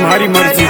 तुम्हारी मर्जी।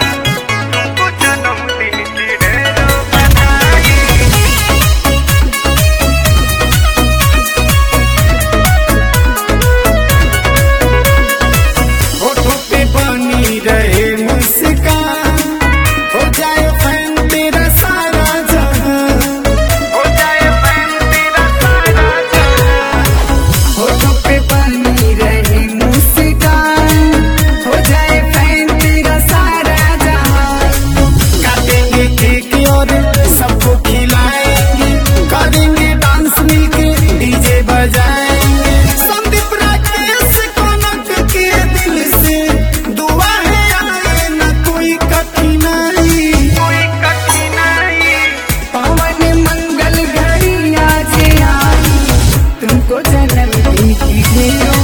होठों पे बनी रहे मुस्कान, हो जाए फैन तेरा सारा जहां, हो जाए फैन तेरा सारा जहां। होठों पे बनी रहे मुस्कान, हो जाए फैन तेरा सारा जहां। काटेंगे केक और सबको खिलाएंगे, करेंगे डांस मिलके डीजे बजाएंगे। संदीप राकेश कनक के दिल से दुआ है आए न कोई कठिनाई, कोई कठिनाई। पवन मंगल घड़ी आज आई, तुमको जन्मदिन की ढेरों